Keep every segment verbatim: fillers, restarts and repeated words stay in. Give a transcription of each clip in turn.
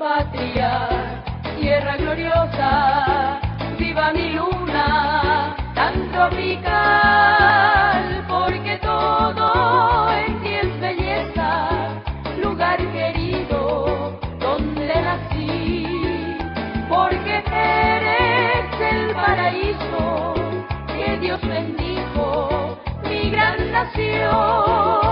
patria, tierra gloriosa, viva mi luna tan tropical, porque todo en ti es belleza, lugar querido donde nací, porque eres el paraíso que Dios bendijo, mi gran nación.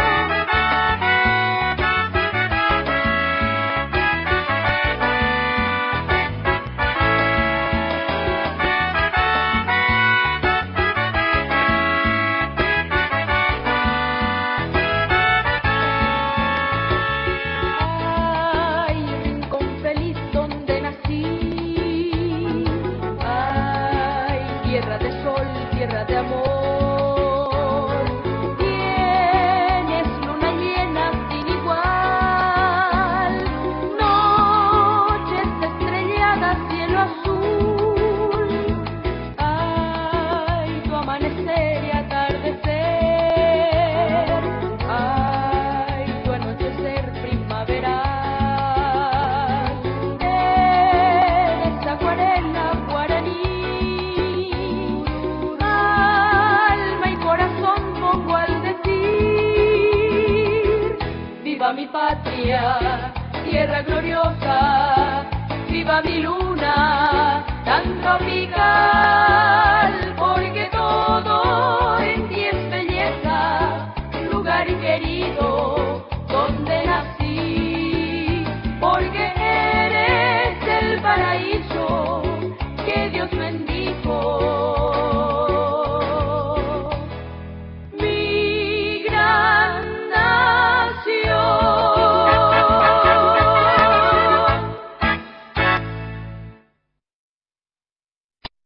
Tierra de sol, tierra de amor, tienes luna llena sin igual, noches estrelladas, cielo azul, ay, tu amanecer y atardecer, ay, tu anochecer primaveral, eres acuarela, guaraní. Viva mi patria, tierra gloriosa, viva mi luna tan tropical.